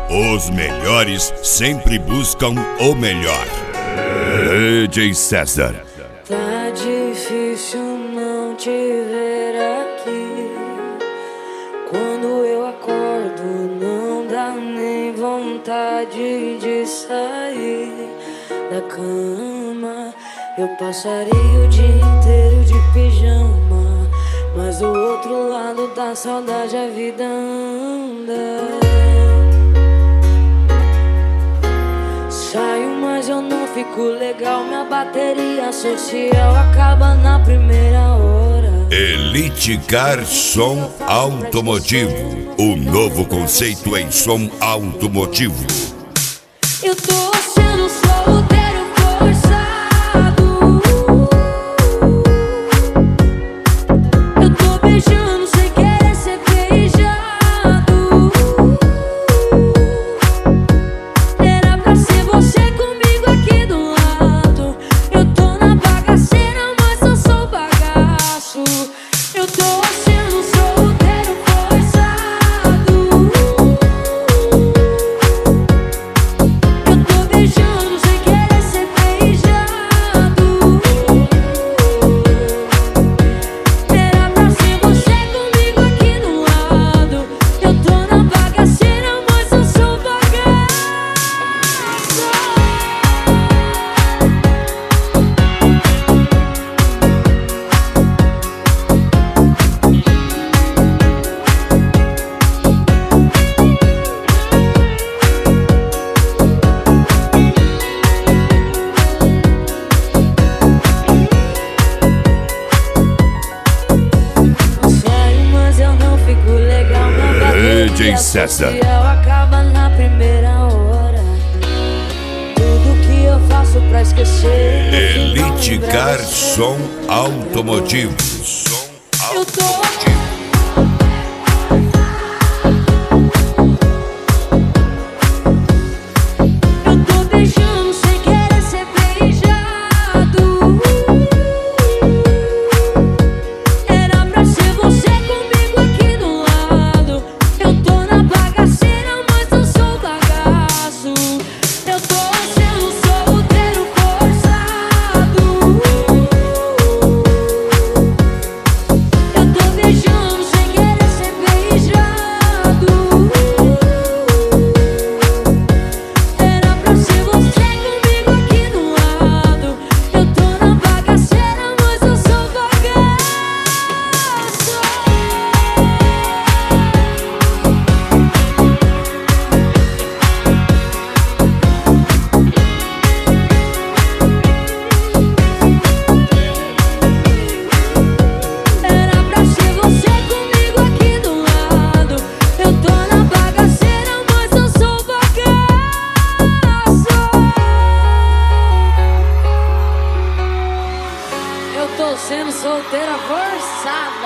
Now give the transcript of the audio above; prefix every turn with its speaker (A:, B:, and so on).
A: Os melhores sempre buscam o melhor. DJ César.
B: Tá difícil não te ver aqui. Quando eu acordo não dá nem vontade de sair da cama. Eu passaria o dia inteiro de pijama, mas do outro lado da saudade a vida anda. Saio, mas eu não fico legal. Minha bateria social acaba na primeira hora.
A: Elite Car Som Automotivo. O novo conceito em som automotivo.
B: Eu tô sendo solteiro forçado. Eu tô beijando sem querer ser beijado. Era pra ser você comigo aqui do lado. Eu tô na bagaceira, mas eu sou bagaço. Eu tô sendo solteiro forçado. Eu tô beijando sem querer ser beijado. Era pra ser você comigo aqui do lado. Eu tô na bagaceira, mas eu sou bagaço. Sério, mas eu não fico legal. Minha bateria
A: DJ César.
B: social acaba na primeira hora. Tudo que eu faço pra esquecer, no final
A: Elite
B: lembra
A: Car
B: você.
A: Som Automotivo.
B: Eu tô Eu tô beijando sem querer ser beijado. Era pra ser você comigo aqui do lado. Eu tô na bagaceira, mas eu sou bagaço. Eu tô sendo solteiro forçado. Eu tô beijando sem querer ser beijado. Era pra ser você comigo aqui do lado. Eu tô na bagaceira, mas eu sou bagaço. Era pra ser você comigo aqui do lado. Eu tô na bagaceira, mas eu sou bagaço. Eu tô sendo solteira forçada.